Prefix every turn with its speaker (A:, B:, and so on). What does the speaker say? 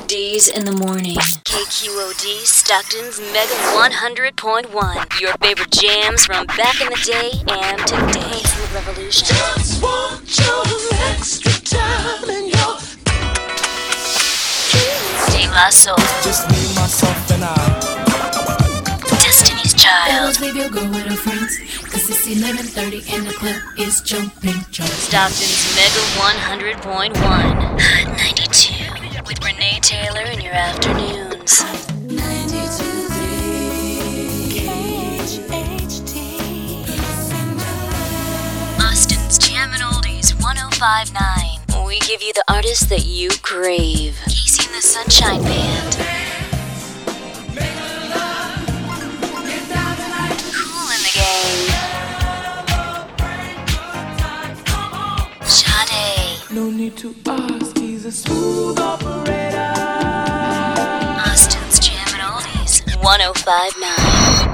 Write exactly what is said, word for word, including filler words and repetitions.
A: Oldies in the morning. K Q O D, Stockton's Mega one hundred point one. Your favorite jams from back in the day and today. Food Revolution.
B: Just want your extra time and your
A: De La Soul.
C: Just me, myself, and I.
A: Destiny's Child.
D: Always leave your girl with her friends, cause it's eleven thirty and the club is jumping, jumping.
A: Stockton's Mega one hundred point one. Hot ninety-two. With Renee Taylor in your afternoons.
D: ninety-two point three H T.
A: Austin's Jammin' Oldies one oh five point nine. We give you the artists that you crave. Casey and the Sunshine Band. Cool in the Gang. Sade.
C: No need to ask, he's a smooth operator.
A: Austin's Jammin' Oldies one oh five point nine.